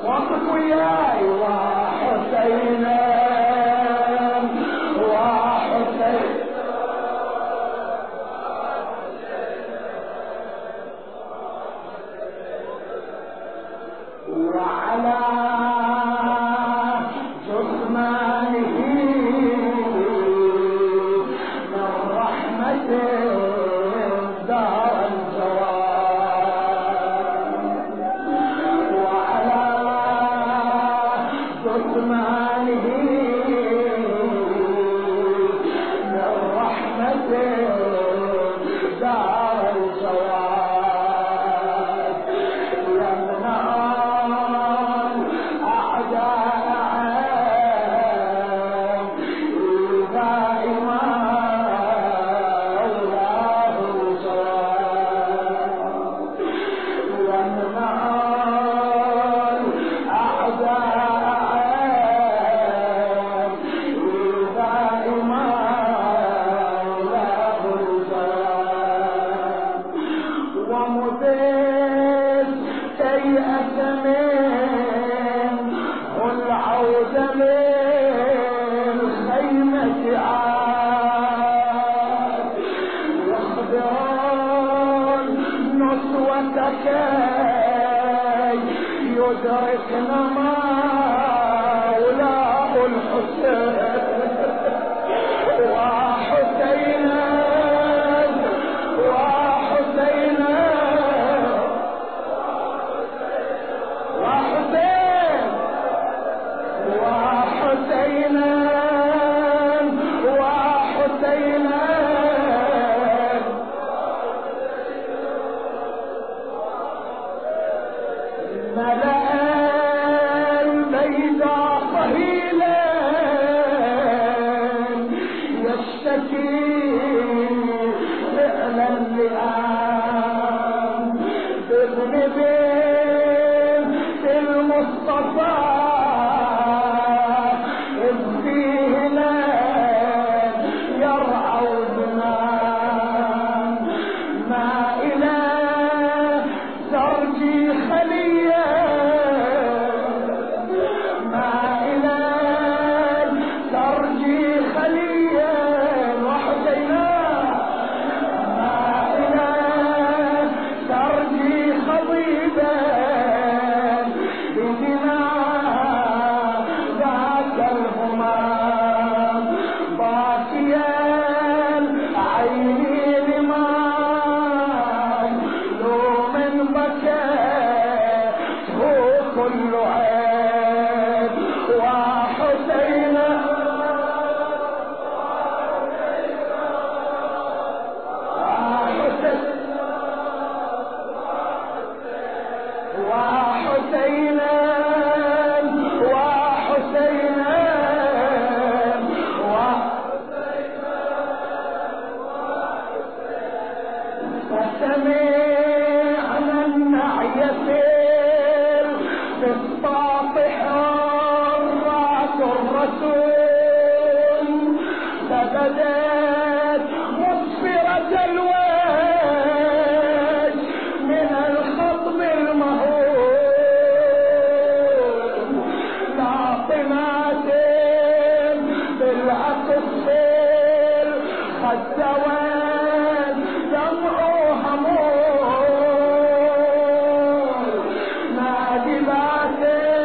وقف وياي وحسين وحسين وعلى جثمانه من رحمة دار الجواد وعلى جثمانه من رحمة دار الجواد يمنع يدركنا مولاه الحسين وحسينا وحسينا وحسين وحسينا وحسينا ملأ البيضاء صهيلا يشتكي فعلا اللئام بابن بنت المصطفى إذ فيه لا يرعى زمان ما إلى زرجي خليا ما إلى زرجي خليا وحسينا ما إلى زرجي خضيبا بدماء ذاك الهمام باكيا عيني لمام لو من بكى هو كل عيب وحسين وحسين وحسين وسمعنا النعي في السطح حرات الرسول فبدت مسفرة الوجه من الخطب المهول لاطمات بالأقصال قد زوال دمعها مول نادبات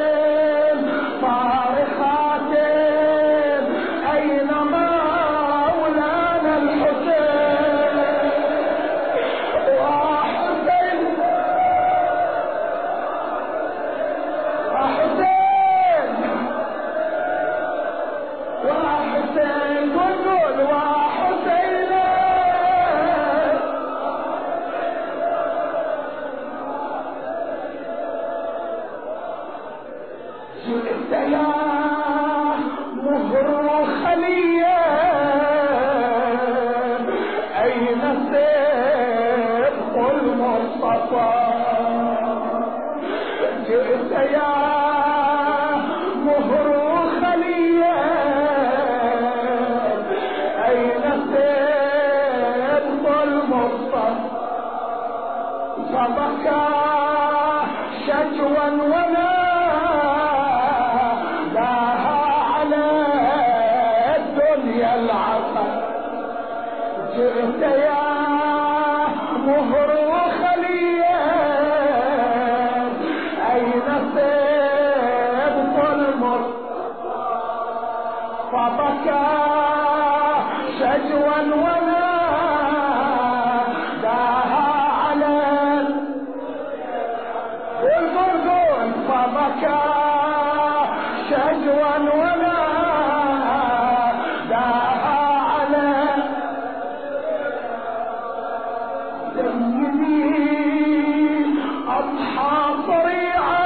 صارخات أين مولانا الحسين وحسين وحسين وحسين قول وحسين جئت يا مهر خليا أين سبق المصطفى جئت يا مهر خليا أين سبق المصطفى فبكى شجوا ونام فبكى شجوا وناداها على البرزون، فبكى شجوا وناداها على سيدي أضحى صريعا،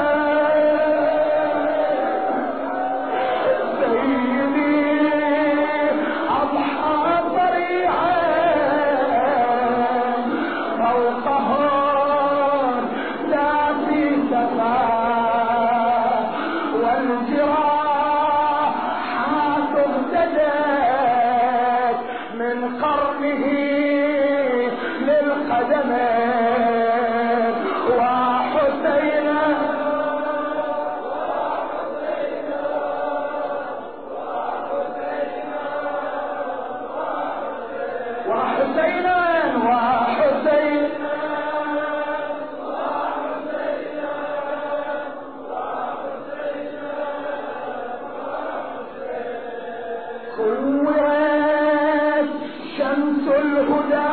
كورت شمس الهدى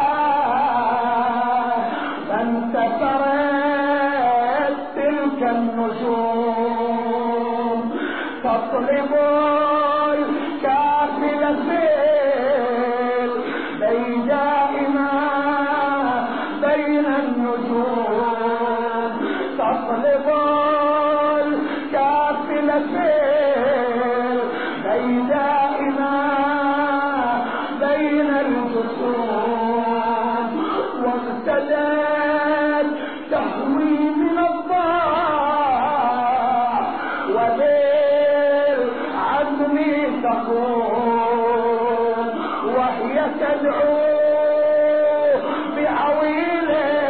فانتصرت تلك النجوم، تطلب الكافل في البيداء ما بين النجوم، تطلب الكافل في البيداء بين الجسوم، واقتدت تهوي من الضاع وبالعزم تقوم، وهي تدعو بعويل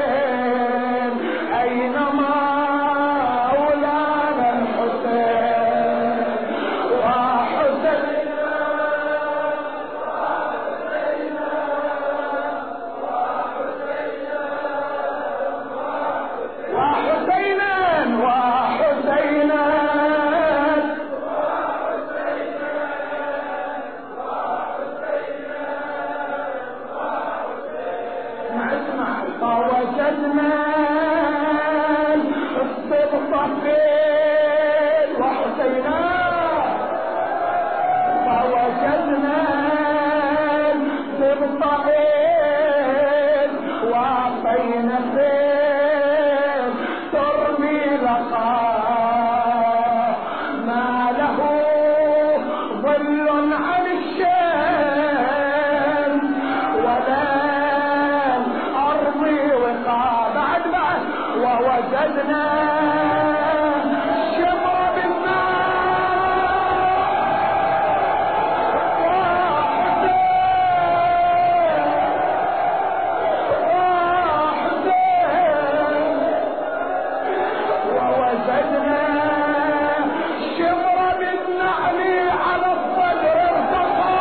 أينما مولانا الحسين فوجدنا الصبط فين وحسينا، فوجدنا الصبط فين وعصينا فين ترمي لقاء ما له ظل عن الشمس ولا ووجدنا شمر بالنار ووجدنا شمر بالنعل على الصدر ارتقى،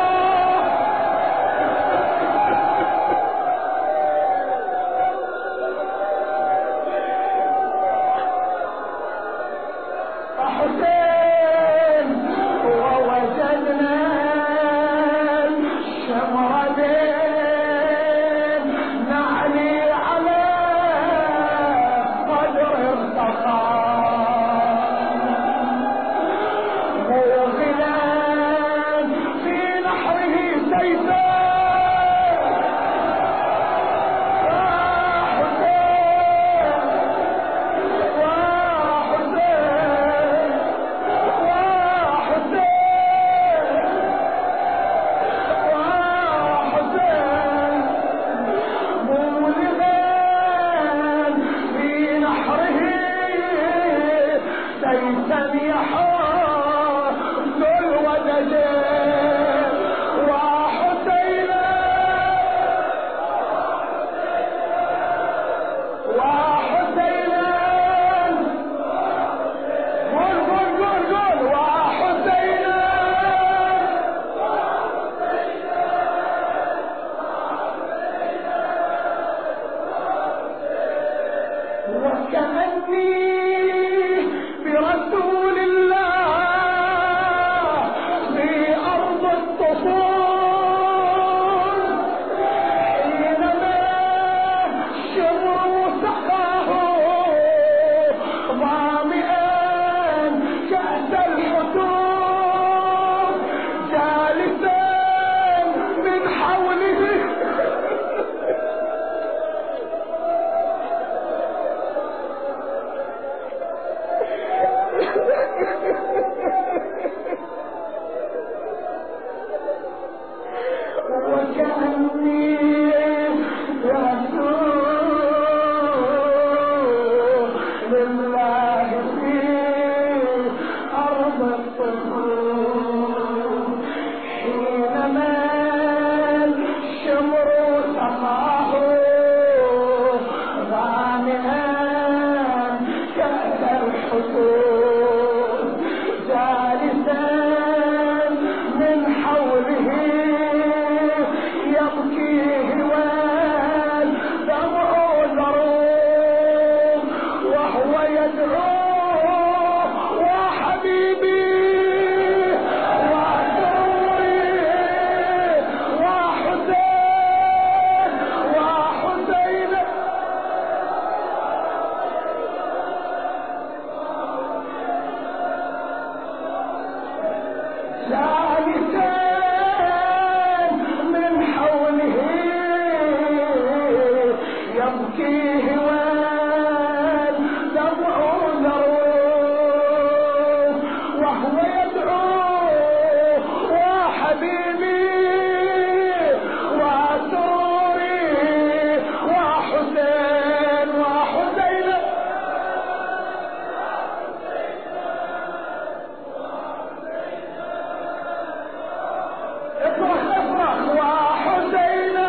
لله في أرض الطفول حينما الشمر سقاه غامئا كأس الحصول جالسا من حوله يبكي هوان دمع ذروه وهو يدعو وحبيبي وسروري وحسين وحسين جالسا من حوله يبكي هوان دمع ذروه وهو يدعو وحبيبي وسروري وحسين وحسين اصرخ اصرخ وحسينا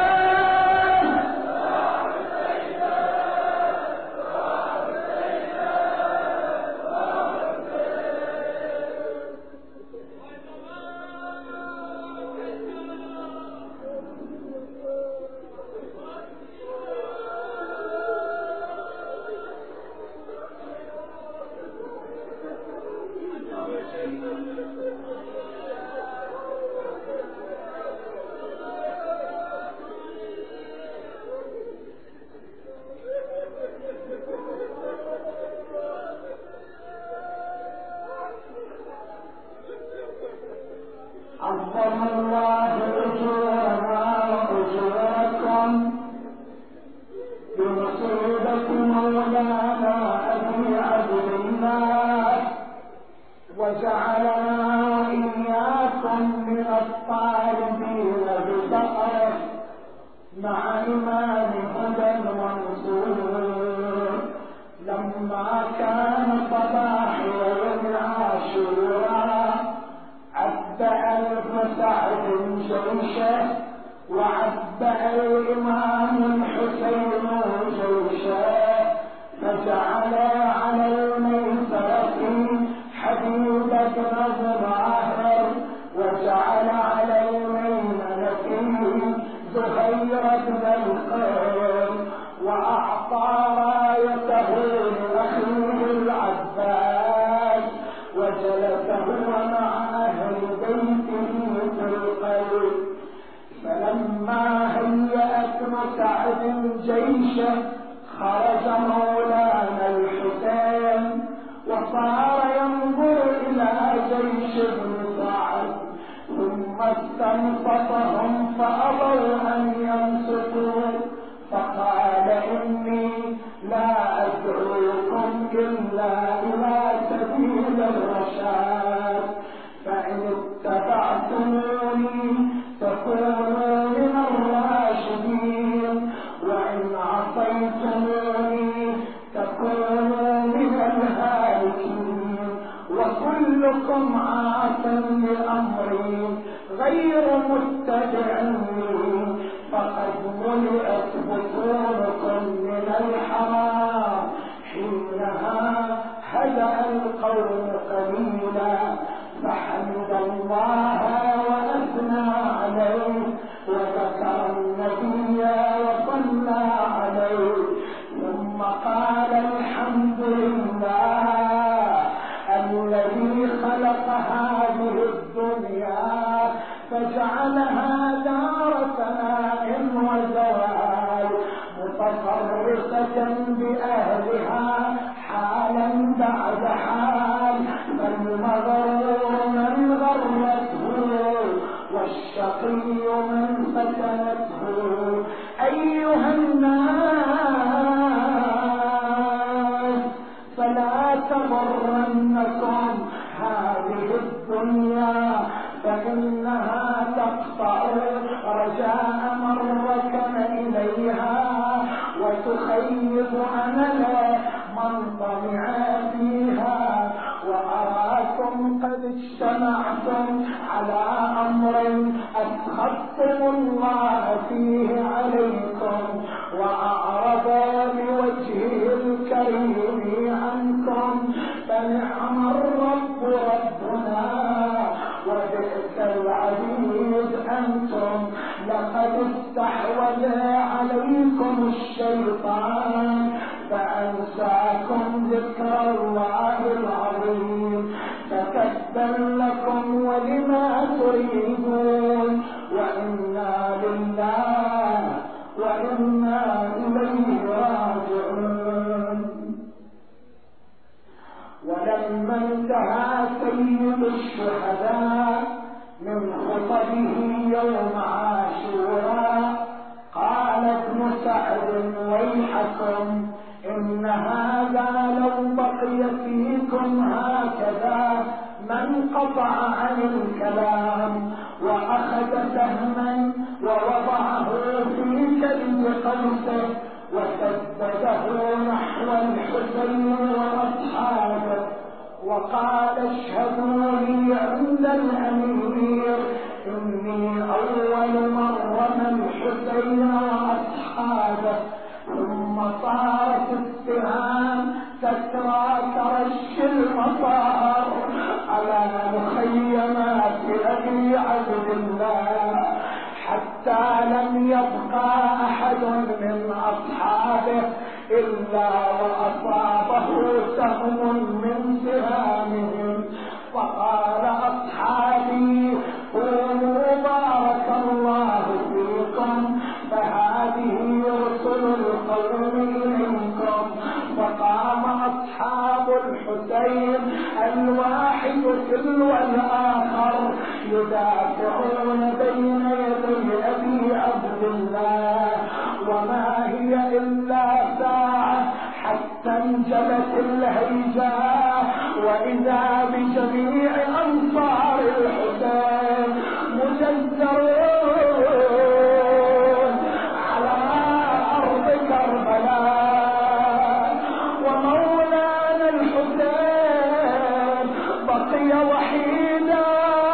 عظم الله أجورنا وأجوركم بمصيبة مولانا أبي عبد الله وجعلنا وإياكم من الطالبين بفقره مع إمام هدى منصور لما كان صباح يوم عاشوراء عد 1000 سعد جيشه وعد الإمام الحسين جيشه فجعل على الميسرة حبيب بن ظاهر وجعل على الميمنة زهير بن الخير وأعطى رايته لأخيه العباس وجلس هو مع أهل بيته في القلب فلما هيأت مسعد جيشه خرج مولانا الحسين وصار ينظر إلى جيش ابن سعد ثم استنصتهم فأبوا أن ينصتوا فقال إني لا أدعوكم إلا إلى سبيل الرشاد فإن اتبعتموني تكونوا من الراشدين وإن عصيتموني تكونوا من الهالكين وكلكم عاص لأمري غير متبعني فقد ملئت بطونكم من الحرام حينها هدأ القوم قليلا فحمد الله وأثنى عليه وذكر النبي وصلى عليه ثم قال الحمد لله الذي خلق هذه الدنيا فجعلها دار ثناء وزوال متصرفة بأهلها حالا بعد حال فالمغرور من غرته والشقي من فتنته أيها الناس فلا تغرنكم هذه الدنيا فإنها تقطع رجاء من ركن إليها وتخيب أمل من طمع اجتمعتم على أمر أسخطتم الله فيه عليكم وأعرض بوجهه الكريم عنكم، فنعم الرب ربنا وبئس العبيد أنتم. لقد استحوذ عليكم الشيطان فأنساكم ذكر الله العظيم، فكبا لكم ولما تريدون، وإنا لله وإنا إليه راجعون. ولما انتهى سيد الشهداء من خطبه يوم عاشوراء قال ابن سعد ويحكم إن هذا لو بقي فيكم هكذا من قطع عن الكلام وأخذ سهما ووضعه في كبد قوسه وسدده نحو الحسين وأصحابه وقال اشهدوا لي عند الأمير إني أول من رمى الحسين وأصحابه، ثم صارت السهام تسرى كرش المطار على مخيمات أبي عبد الله، حتى لم يبقى أحد من أصحابه إلا وأصابه سهم من سهامهم. فقال أصحابي قوموا بارك الله فيكم، فهذه رسل القوم إليكم. فقام أصحاب الحسين الواحد تلو الآخر يدافعون بين يدي أبي عبد الله، وما هي إلا ساعة حتى انجلت الهيجاء، وإذا بجميع أنصار الحسين مجزرون على أرض كربلاء، ومولانا الحسين بقي وحيدا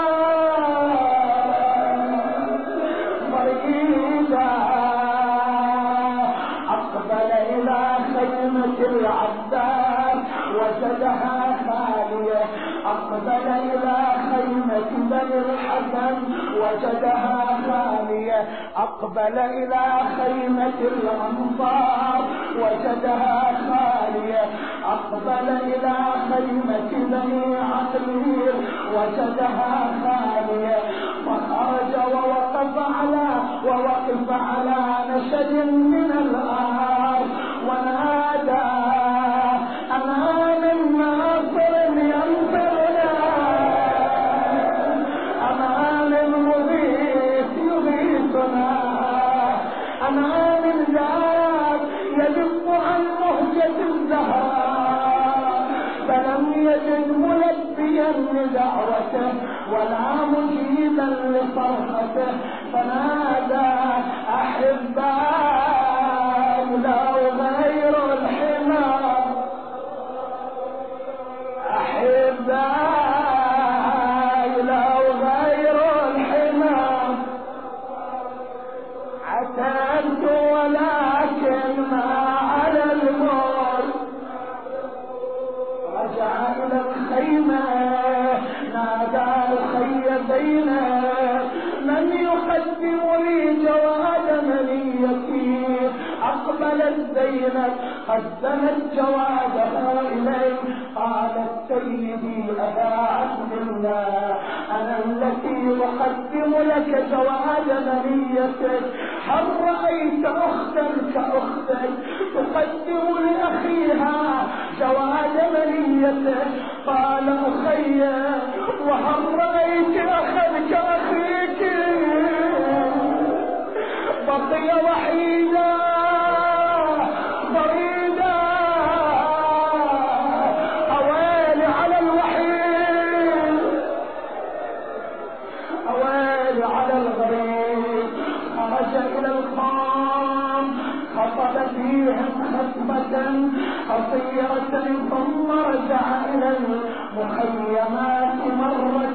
مريدا. أقبل إلى خيمة العباس وجدها خالية، أقبل إلى خيمة بني الحسن وجدها خالية، أقبل إلى خيمة الأنصار وجدها خالية، أقبل إلى خيمة بني عقيل وجدها خالية. فخرج ووقف على نشد من الأرض ونادى أمان الناصر ينصرنا، أمان المغيث يغيثنا، أمان الذات يدق عن مهجة الزهراء، فلم يجد ملبيا لدعوته ولا مجيبا لصرخته، فنادى أحبائي لو غير الحمار، أحبائي لو غير الحمار، عتبت ولكن ما على الموت. رجع إلى الخيمة نادى الخي زينب من يقدم لي جواد منيتي. أقبلت زينب قدمت جواده إليه، قالت سيدي أبا عبد الله أنا التي أقدم لك جواد منيتك، هل رأيت أختا كأختك تقدم لأخيها جواد منيتك؟ قال أخي وهل رأيت أخا كأخيك؟ بقي وحيدا ضريدا، أويل على الوحيد أويل على الغريب. خرج إلى القوم خطب فيهم خطبة قصيرة ثم رجع إلى المخيمات مرة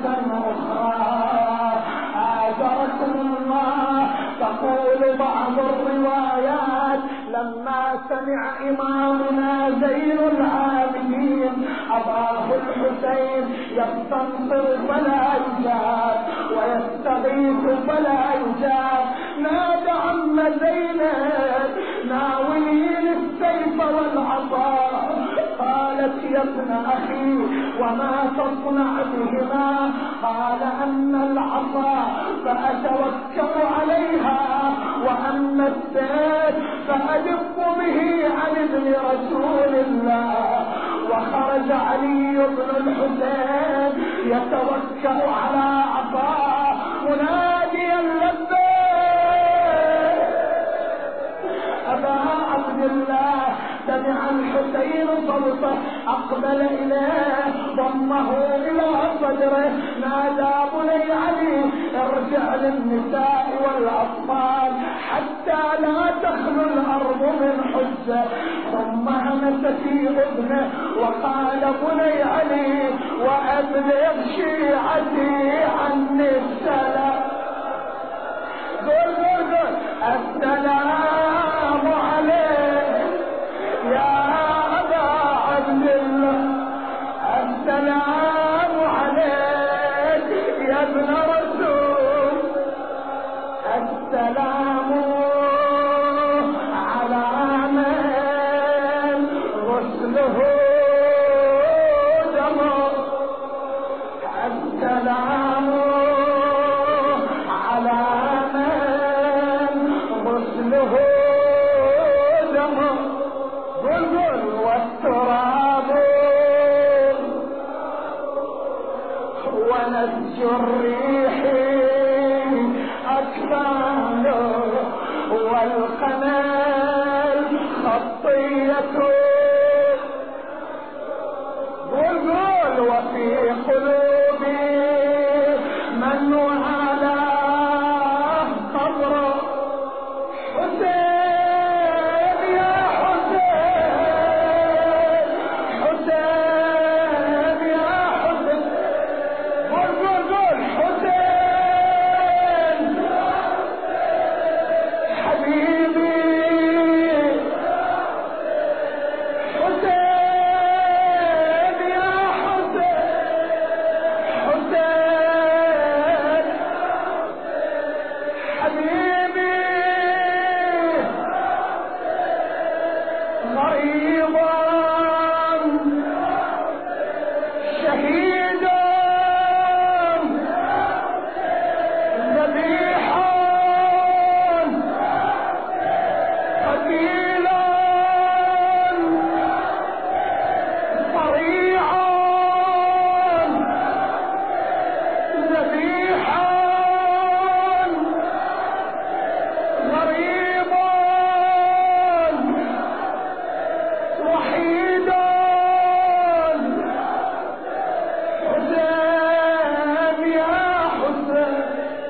سمع إمامنا زين العابدين أباه الحسين يستنصر فلا يجاب ويستغيث فلا يجاب. نادى عم زينب ناولين السيف والعصا. قالت يا ابن أخي وما تصنع بهما؟ قال أما العصا فأتوكل عليها وأما السيف فأدق به عن ابن رسول الله. وخرج علي بن الحسين يتوكل على عصاه مناديا لبيك أبا عبد الله. سمع الحسين صوته أقبل إليه ضمه إلى صدره نادى بني علي ارجع للنساء والأطفال حتى لا تخلو الأرض من حجة. ثم همس في أذنه وقال بني علي وأبلغ شيعتي عني السلام. قل السلام عليك يا أبا عبد الله. السلام عليك يا ابن رسول. السلام على من غسله دمه. السلام على من غسله دمه. والتراب ونسج الريح أكفانه والقمل خطية. قل وفي قلوبي من وعلاه قبره. حسين يا حسين حسين يا حسين. قل حسين حبيبي حسين يا حسين حسين حبيبي مريضا شهيدا ذبيحا قتيلا صريعا ذبيحا غريبا وحيدا. حسين يا حسين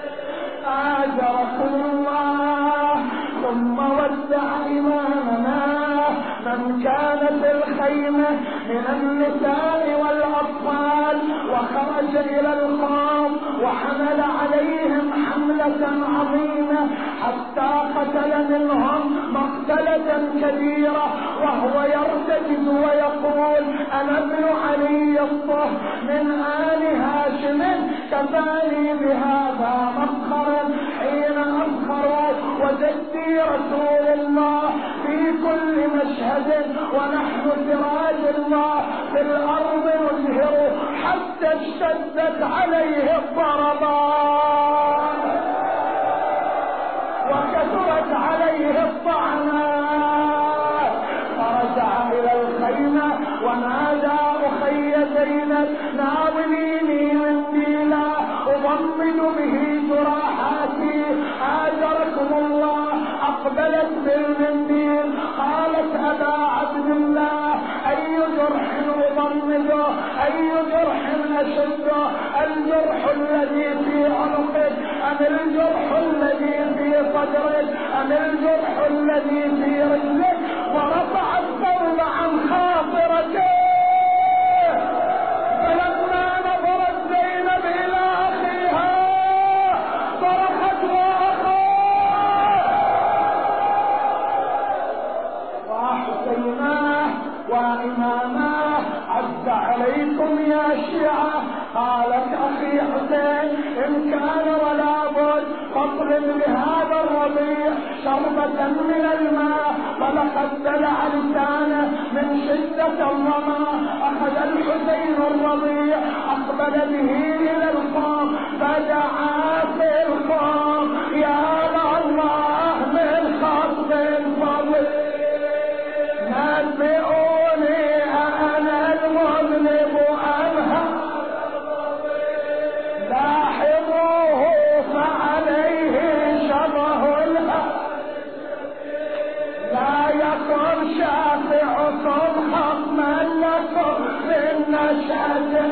آجركم الله. ثم ودع إمامنا من كان في الخيمة من النساء والأطفال وخرج إلى القوم وحمل عليهم حملة عظيمة حتى قتل منهم مقتلة كبيرة وهو يرتجز ويقول أنا ابن علي الطه من آل هاشم كفاني بهذا مفخرا حين أفخروا وجدي رسول الله في كل مشهد ونحن سراج الله في الأرض نزهره حتى اشتدت عليه الضربات وكثرت عليه الطعنات. فرجع إلى الخيمة ونادى أخي زينب ناوليني منديلا أضمد به جراحاتي. آجركم الله. أقبلت بالمنديل قالت أبا عبد الله أي جرح أضمده أي جرح أشده؟ الجرح الذي في عنقك أم الجرح الذي في صدرك أم الجرح الذي في رجلك؟ ورفع الثوب عن خاطرته. فلما نظرت زينب إلى أخيها صرخت وأخاه. راح يا شيعة؟ قالت أخي حسين إن كان ولا بد فاطلب لهذا الرضيع شربة من الماء، فلقد بلع لسانه من شدة الظما. أخذ الحسين الرضيع أقبل به إلى القوم فدعا في القوم يا الله من خطب الفضل نبئوني أنا المذنب أم لاحظوه فعليه شبه لا يكن شافع صبحا من لكم من نشأته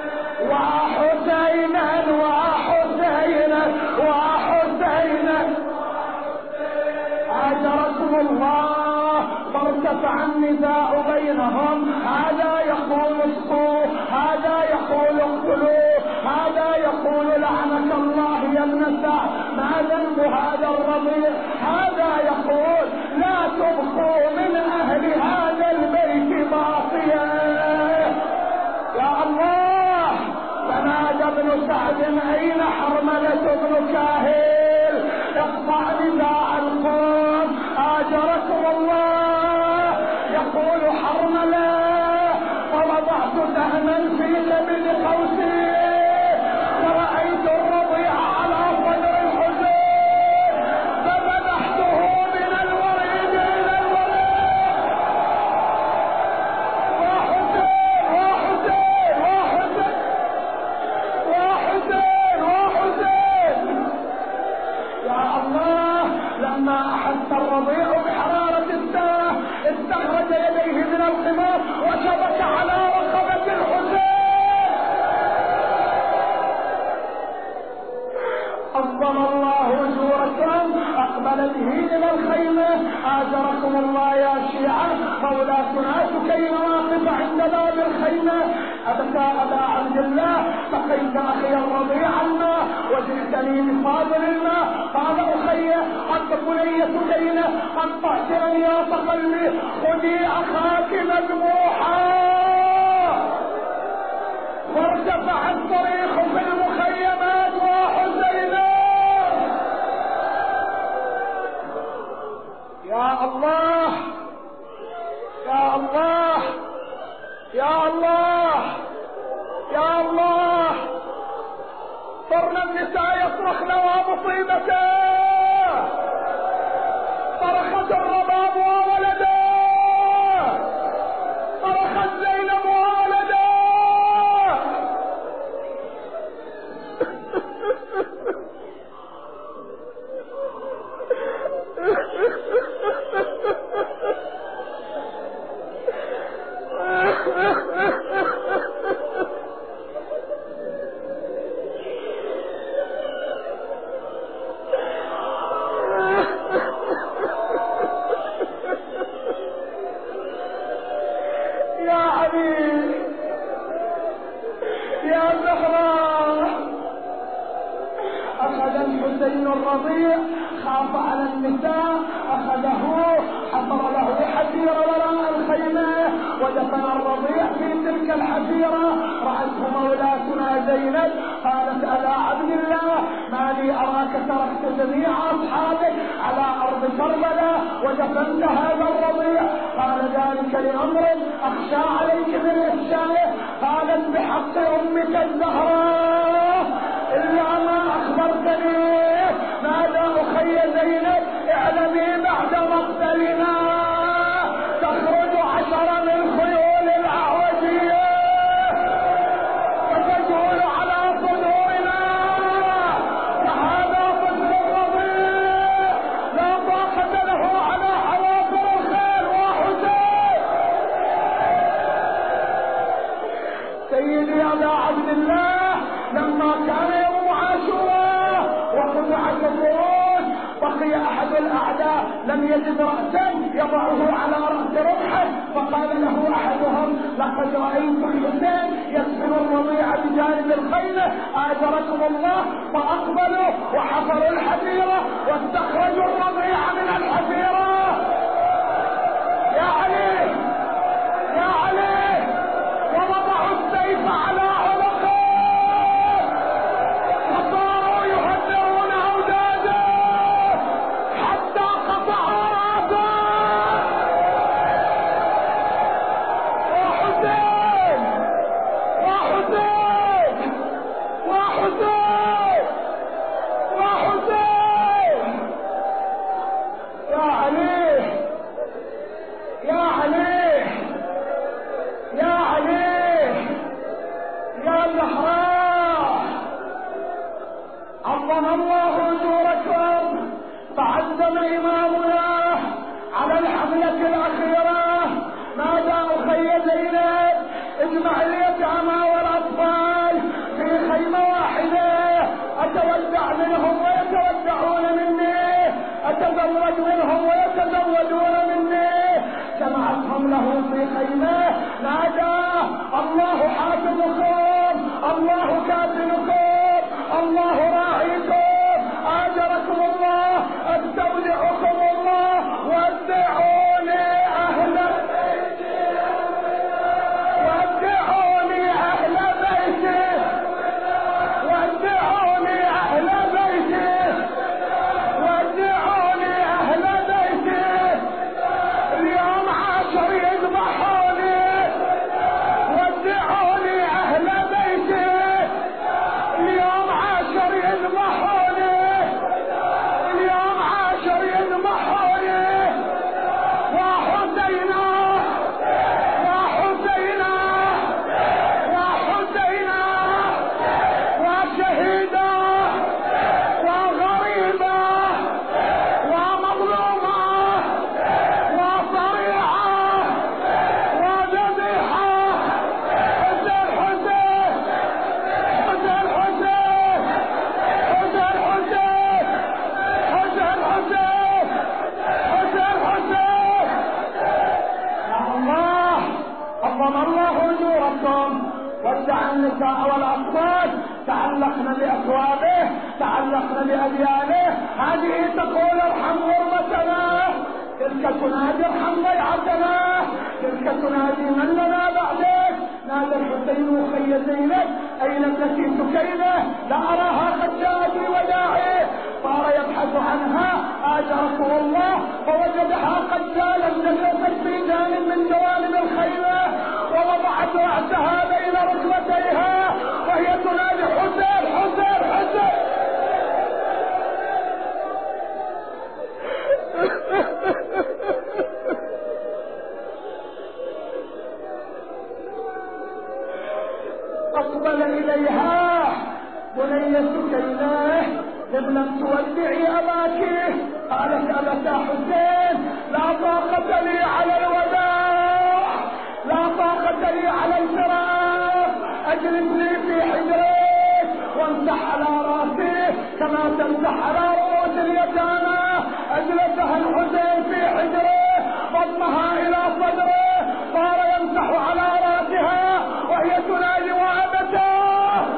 وحسينا وحسينا وحسينا أجركم الله. فارتفع النداء بينهم، هذا يقول اسقوه، هذا يقول اقتلوه، هذا يقول لعنك الله يا ابن سعد، ما ذنب هذا الرضيع؟ هذا يقول لا تبقوا من أهل هذا البيت باقيا. يا الله. فنادى ابن سعد أين حرملة بن كاهل؟ اقطع نداء القوم آجركم الله. يقول حرملة فوضعت سهما في لبن قوسي ورأيت الرضيع على صدر الحسين فذبحته من الوريد إلى الوريد. وحسين وحسين وحسين وحسين وحسين. يا الله. لما أحس الرضيع بحرارة الساعة استخرج يديه من الخمار وشبك على رقبة الحسين. أفضل الله أجوركم. أقبل به إلى الخيمة. آجركم الله يا شيعة. مولاتنا سكينة واقفة عند باب الخيمة. أبكى أبا عبد الله سقيت أخي الرضيع الماء وجئتني بفاضل الماء. قال أخي قد بني سكينة قد طهرا يا قلبي خذي أخاك مذبوحا. وارتفع الصريخ في المخيمات وحسينا. يا الله يا الله يا الله يا الله. صرنا النساء يصرخن ومصيبته. صرخت الرباب وولده. صرخت زينب وولده. يا علي يا زهراء. أخذ الحسين الرضيع خاف على النساء أخذه حفر له حفيرة وراء الخيمة ودفن الرضيع في تلك الحفيرة. رأته مولاتنا زينب قالت ألا عبد الله ما لي أراك تركت جميع أصحابك على أرض كربلاء ودفنت هذا الرضيع؟ قال ذلك لأمر أخشى عليك من إفشائه. قالت بحق أمك الزهراء إلا ما أخبرتني. ماذا أخي زينب؟ اعلمي بعد مقتلنا تخرج 10 من خيول الأعوجية فتجول على صدورنا. فهذا طفل الرضيع لا طاقة له على حوافر الخيل. وحسين سيدي أبا عبد الله لما كان يوم عاشوراء وقطعت الرؤوس بقي أحد الأعداء لم يجد رأسا يضعه على رأس رمحه. فقال له أحدهم لقد رأيت الحسين يسحب الرضيع بجانب الخيمة آجركم الله. فأقبلوا وحفروا الحفيرة واستخرجوا الرضيع من الحفيرة. يا علي يا علي ووضعوا السيف على زهراء عظم الله أجوركم. تعزم إمامنا على الحملة الأخيرة، نادى أخي زينب اجمع اليتامى والأطفال في خيمة واحدة، أتودع منهم ويتودعون مني، أتزوج منهم ويتزوجون مني. جمعتهم له في خيمة، نادى الله حافظكم، الله كافلكم، الله راعيكم، آجركم الله، استودعكم الله، ودعوني أهل بيتي، ودعوني أهل بيتي، ودعوني أهل بيتي، ودعوني أهل بيتي. اليوم عاشر يذبحوني، ودعوني أهل بيتي. اليوم عاشر يذبحوني، اليوم عاشر يذبحوني. وحسينا وحسينا وحسينا وشهيدا وغريبا ومظلوما وصريعا وذبيحا. حسين حسين حسين حسين حسين حسين حسين حسين حسين حسين. يا الله عظم الله أجوركم. ودع النساء والأطفال، تعلقن بأثوابه، تعلقن بأديانه. هذه تقول ارحم غربتنا، تلك تنادي ارحم ضيعتنا، تلك تنادي من لنا بعدك. نادى الحسين أخي زينب أين ابنتي سكينة؟ لا أراها قد جاءت لوداعه. صار يبحث عنها، آجركم الله، فوجدها قد جلست في جانب من جوانب الخيمة، ووضعت رأسها بين ركبتيها وهي تنادي حسين حسين حسين. أقبل إليها بني سكينة إذ لم تودعي أباك. قالت أبتا حسين لا طاقة لي على الوداع، لا طاقة لي على الفراق، أجلسني في حجرك وامسح على راسي كما تمسح على رؤوس اليتامى. أجلسها الحسين في حجره، ضمها إلى صدره، صار يمسح على راسها وهي تنادي وأبتاه.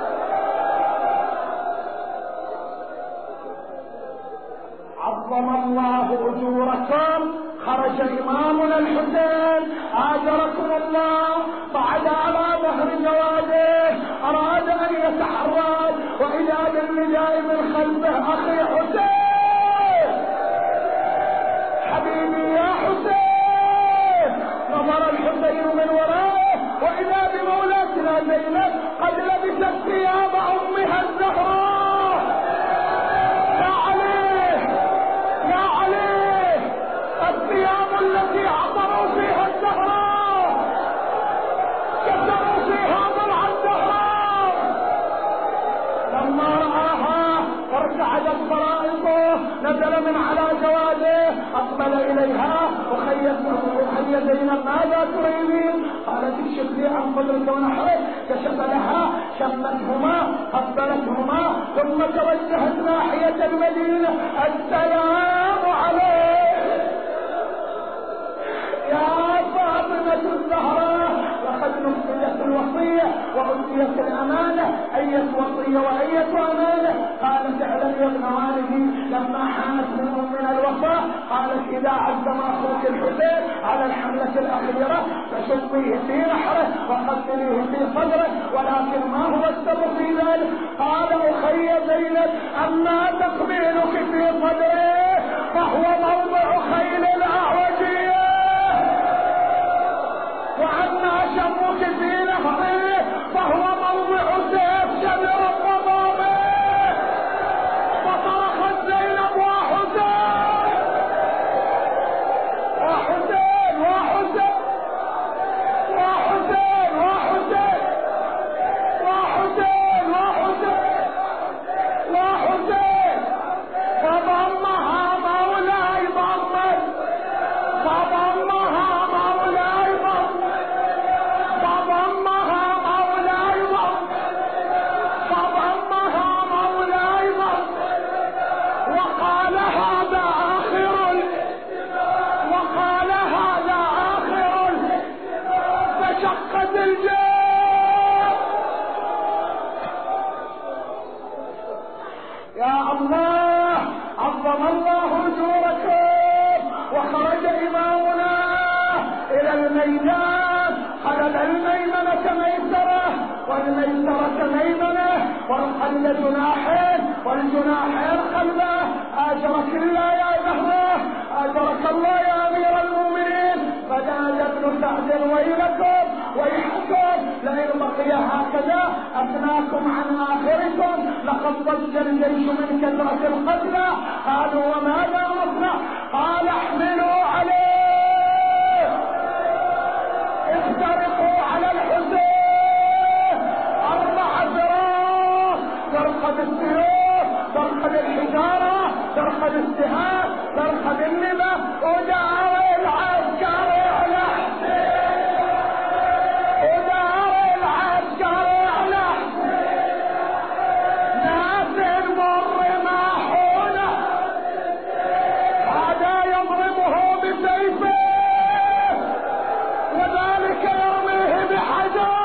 عظم الله أجوركم. خرج إمامنا الحسين آجركم الله، صعد على ظهر جواده، أراد أن يتحرك، وإذا بالنداء من خلفه أخي حسين، حبيبي يا حسين. نظر الحسين من ورائه، وإذا بمولاتنا زينب قد لبست ثياب أمها الزهراء. الثياب التي عطروا فيها الزهراء، كسروا فيها ضلع الزهراء. لما رآها ارتعدت فرائصه، نزل من على جواده، أقبل إليها. أخي زينب ماذا تريدين؟ قالت اكشف لي عن قدرك ونحرك. كشف لها، شمتهما، قبلتهما، ثم توجهت ناحية المدينة. السلام عليك يا فاطمة الزهراء، لقد نفذت الوصية وأديت الأمانة. أية وصية وأية أمانة؟ قالت اعلم يا ابن والدي لما حانت من الوفاة، قالت إذا عزم أخوك الحسين على الحملة الأخيرة فشقيه في نحره وقتليه في صدره، ولكن ما هو السر في ذلك؟ قال أخي زينب أما تقبيلك في صدره فهو موضع خيل الأعوجية، وأما شمك في نهره فهو موضع سيف شبر الضبابة. فصرخت زينب وحسين وحسين وحسين وحسين وحسين والميسرة ميمنة والقلب جناحين والجناحين قلبه. أجرك الله يا زهرة، أجرك الله يا أمير المؤمنين. فنادى ابن سعد ويلكم ويحكم لئن بقي هكذا أثناكم عن آخركم لقد ضج الجيش من كثرة القتلى. قالوا وماذا نصنع؟ قال احملوا عليه، اخترقوا على الحسين 4 فراق، ترقد السيوف، ترقد الحجارة، ترقد السهام، ترقد النبا، ودار العسكر على حسين، ودار العسكر على حسين، ناس المر ماحونة، هذا يضربه بسيفه وذلك يرميه بحجر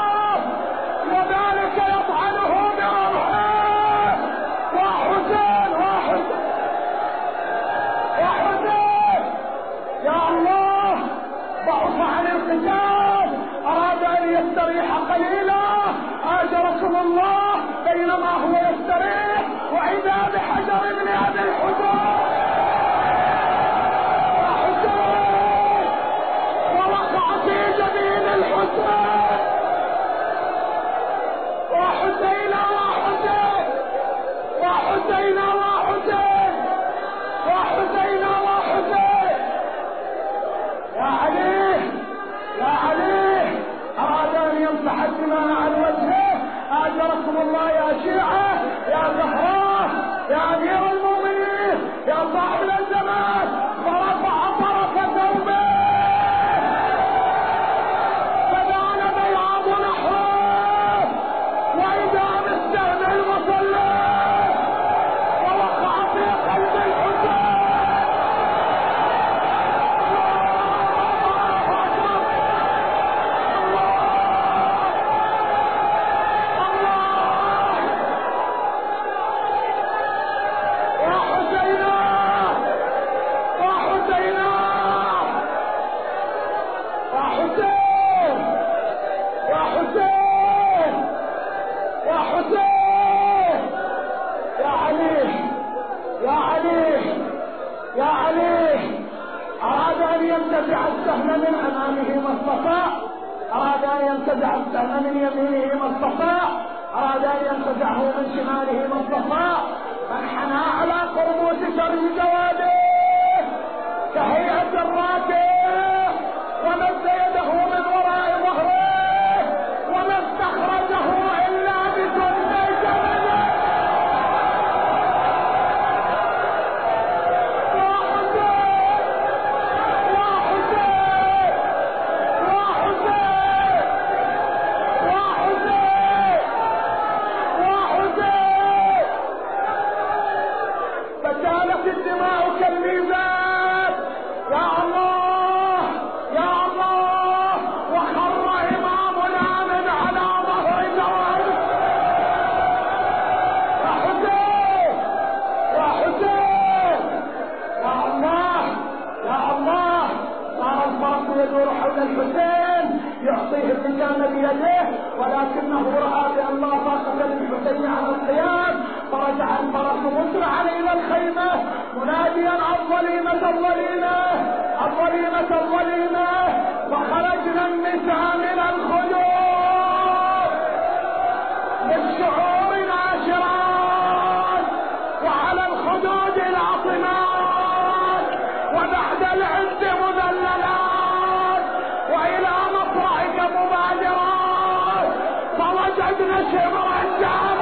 وذلك يطعنه برمحه. وحسين وحسين وحسين يا الله ضعف عن القتال، أراد أن يستريح قليلا. آجركم الله بينما هو يستريح وإذا بحجر ابن أبي الحسين وحسين ووقع في جبين الحسين وحسين وحسين وحسين وحسين وحسين وحسين. يا علي يا علي، أراد أن يمسح الدماء عن وجهه. آجركم الله يا شيعة، يا زهراء، يا أمير المؤمنين، يا صاحب الزمان. فرفع طرف ثوبه فبان بياض نحره وإذا بالسهم المصلى ووقع في قلب الحسين. يا علي أراد أن ينتزع السهم من أمامه ما استطاع، أراد أن ينتزع السهم من يمينه ما استطاع، أراد أن ينتزعه من شماله ما استطاع. فانحنى على قرموس شر جواده كهيئة الراكب ومد يده من وراء ظهره وما استخرجه إلا بجند جبله. فسالت الدماء كالميزان. يا الله يا الله، وخر إمامنا من على ظهر جواده. يا حسين يا حسين يا الله يا الله. صار الفرس يدور حول الحسين يعطيه اللجام بيده، ولكنه رأى بأن لا طاقة للحسين على القيام، فرجع الفرس مسرعا إلى الخيمة مناديا الظليمة الظليمة الظليمة الظليمة. وخرجنا النساء من الخدود بالشعور ناشرات وعلى الخدود العاصمات وبعد العد مذللات وإلى مصرعك مبادرات. فوجدنا شبرا